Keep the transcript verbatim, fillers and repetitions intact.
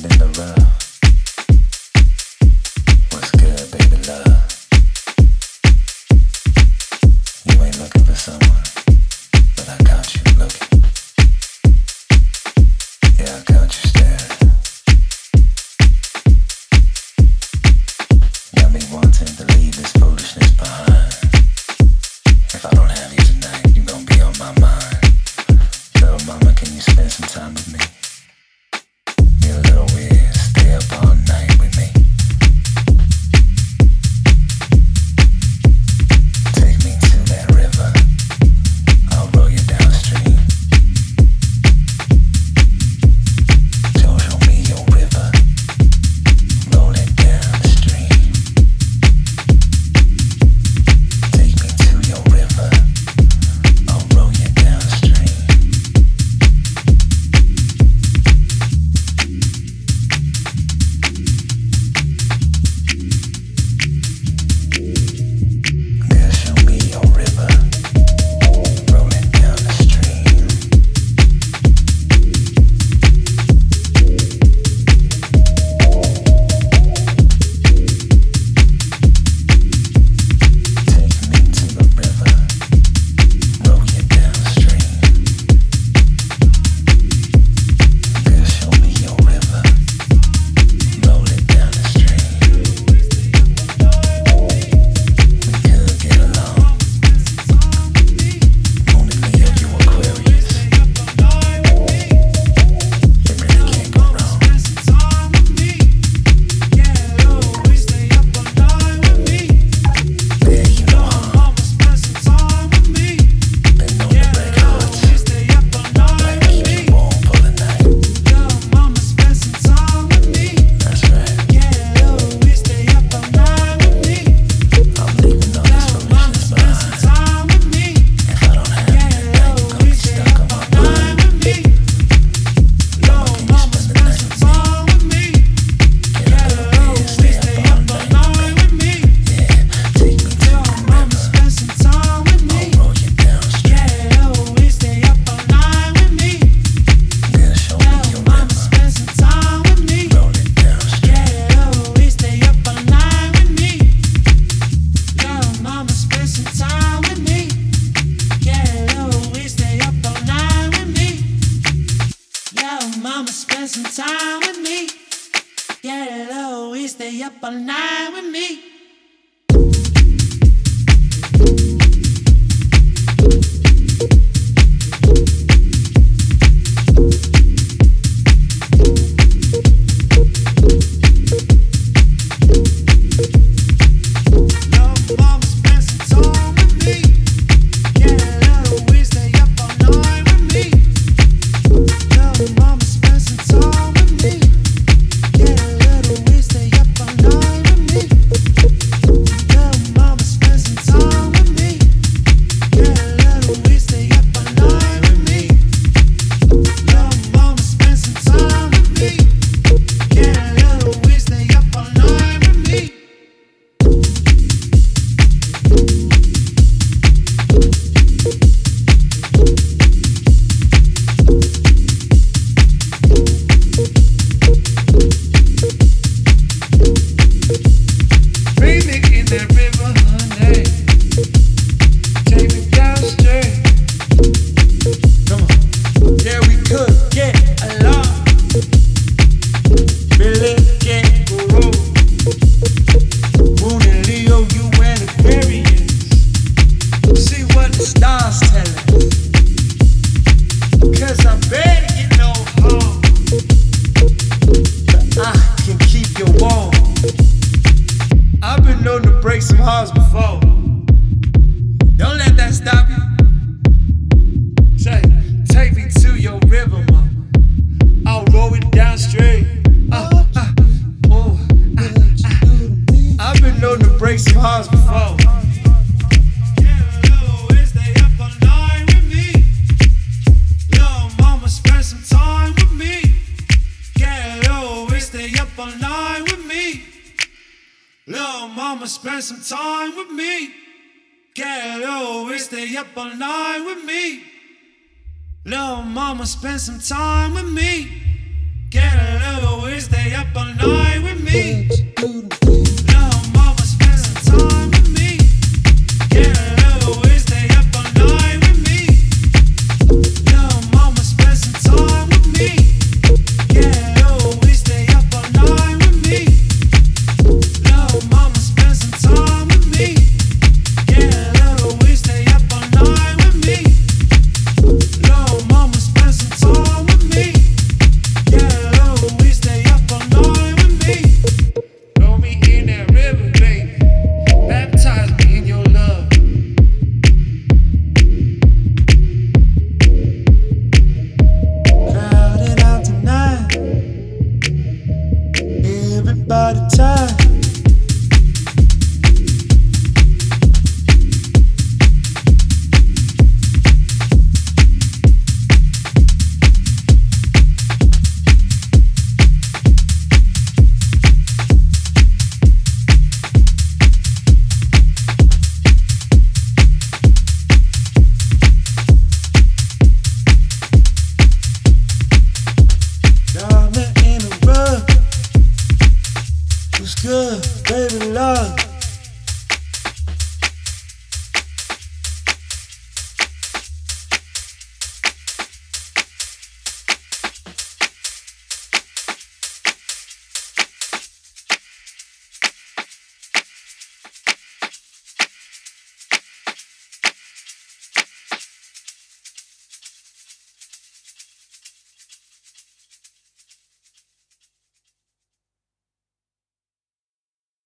in the rough. What's good, baby love? You ain't looking for someone, but I caught you looking. Yeah, I caught you staring. Got me wanting to leave this foolishness behind. If I don't have you tonight, you gon' be on my mind. Little mama, can you spend some time with me? You're a little weird, stay up all night with me. Take me to that river, I'll roll you downstream. So show me your river, roll it downstream. Take me to your river, I'll roll you downstream. Girl, show me your river, roll it down the stream. Take me to the river, roll you downstream. Girl, show me your river, roll it down the stream. We could get along. Moon and Leo, you Aquarius. It really can't go wrong. There you know huh? Been known to break hearts, like keep you warm for the night. That's right. I'm leaving all this foolishness behind. If I don't have you tonight, you're gonna be stuck on my mind. Mama, can you spend the night with me? Get a little weird, stay up all night with me. Yeah, take me to the river, I'll roll you downstream. Girl, show me your river, roll it downstream. Mama, spend some time with me. Get low, we stay up all night with me. Mama, spend some time with me. Get low, we stay up all night with me. Mama, spend some time with me. Get low, we stay up all night with me. Mama, spend some time with me. Get low, we stay up all night with me. Mama, spend some time with me. Get low, we stay up all night with me. Bring me in that river, honey. Take me downstream. Come on. Yeah, we could get along. Really can't go wrong. Moon and Leo, you and Aquarius. See what the stars tell us. Cause I bet you know harm, but I can keep you warm. I've been known to break some hearts before. Don't let that stop you. Say, take me to your river, mama. I'll roll it downstream. Uh, uh, oh, uh, uh. I've been known to break some hearts before. Mama, spend some time with me. Get low, stay up all night with me. Little mama, spend some time with me. Get low, stay up all night with me. Little mama, spend some time with me. Get a little, stay up all night with me. Little mama, spend some time with me. Get a little way, stay up all night with me. Little mama, spend some time with me. Get a little way, stay up all night with me. Little mama, spend some time with me. Get a little way, stay up all night with me. Little mama, spend some time with me. Get a little way, stay up all night with me. Throw me in that river, baby. Baptize me in your love. Crowded out tonight. Everybody tired. Diamond in the rough was good.